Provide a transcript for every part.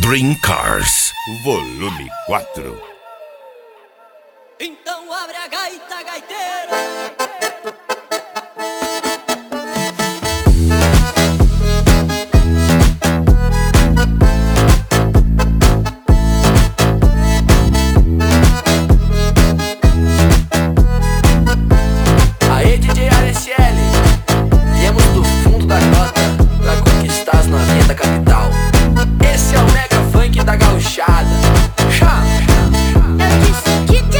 Dream Cars, volume 4. Então abre a gaita, gaiteiro. Aê, DJ ASL, viemos do fundo da grota pra conquistar as novinhas da capital. Esse é o mega funk da gauchada. Eu disse DJ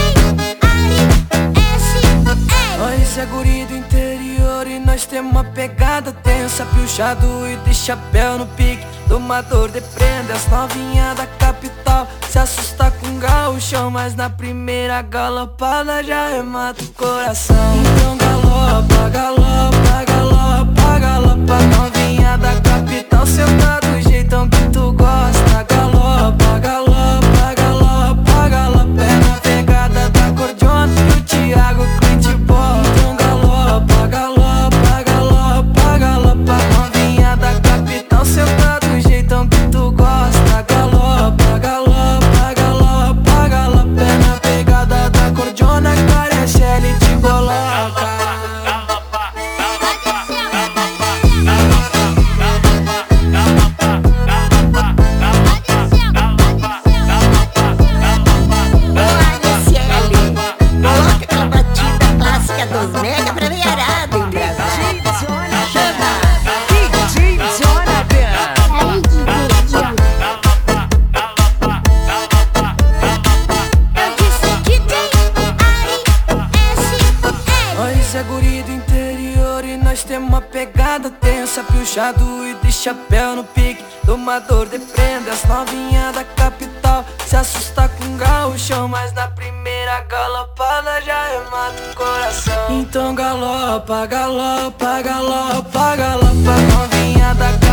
ASL. Nós é guri do interior e nós temos uma pegada tensa. Piochado e de chapéu no pique, domador de prenda. As novinhas da capital se assusta com gauchão, mas na primeira galopada já remata o coração. Então galopa, galopa, galopa, galopa. Novinha da capital senta do jeitão que tu gosta. Galopa, galopa, galopa, galopa. É na pegada da cordiona que o Thiago Clint bola. Então galopa, galopa, galopa, galopa. Novinha da capital senta do jeitão que tu gosta. Galopa, galopa, galopa, galopa. É na pegada da cordiona que a ASL te coloca. Coloca aquela batida clássica dos mega pra veiarada em Brasília. DJ Jonathan. Aí, DJ. Eu disse DJ ASL. Nós é guri do interior e nós temos uma pegada tensa. Piochado e de chapéu no pique, domador de prenda. As novinhas da capital se assusta com gauchão, mas na primeira galopada já remata o coração. Então galopa, galopa, galopa, galopa. Novinha da